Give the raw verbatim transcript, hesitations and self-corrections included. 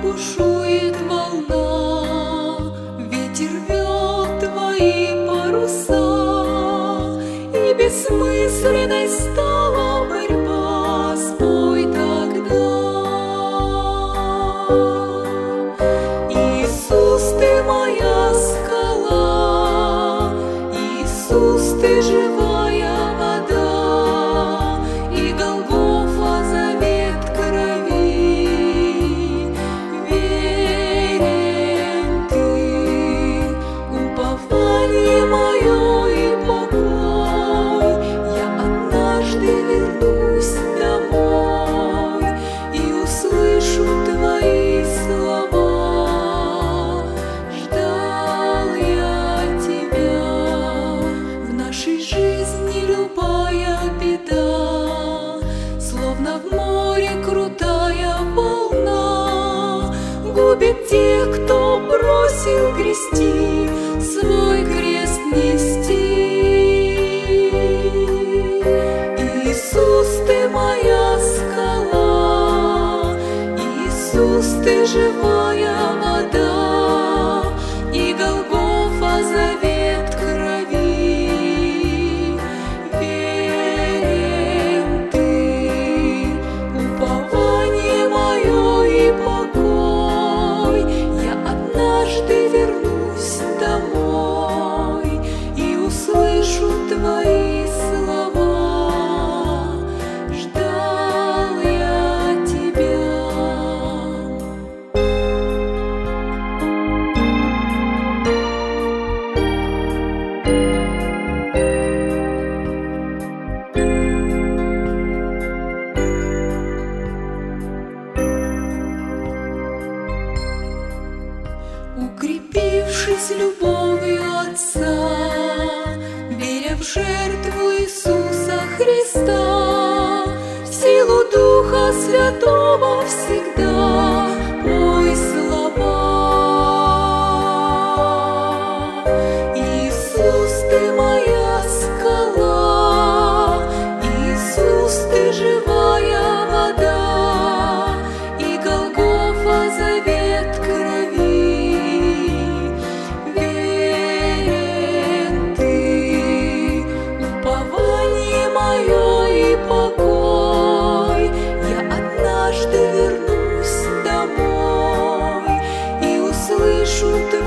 бушует волна, ветер рвет твои паруса, и бессмысленной стала борьба. Спой тогда: Иисус, ты моя скала, Иисус, ты живая вода, и Голгофа завет крови. Верен ты, упование мое и покой. Я однажды вернусь домой и услышу твои слова. Ждал я тебя. В нашей жизни любая беда, словно в море крутая волна, губит тех, кто бросил грести, свой крест нести. Иисус, ты моя скала, Иисус, ты живая вода, и Голгофа завет крови. Верен ты, упование мое и покой. Я однажды вернусь домой и услышу твои слова. Ждал я тебя. Укрепившись любовью Отца, веря в жертву Иисуса Христа, в силу Духа Святого всегда пой слова. Иисус, ты моя скала, Иисус, ты живая вода, и Голгофа завет крови. Верен ты, упование мое и покой. Я однажды вернусь домой и услышу твои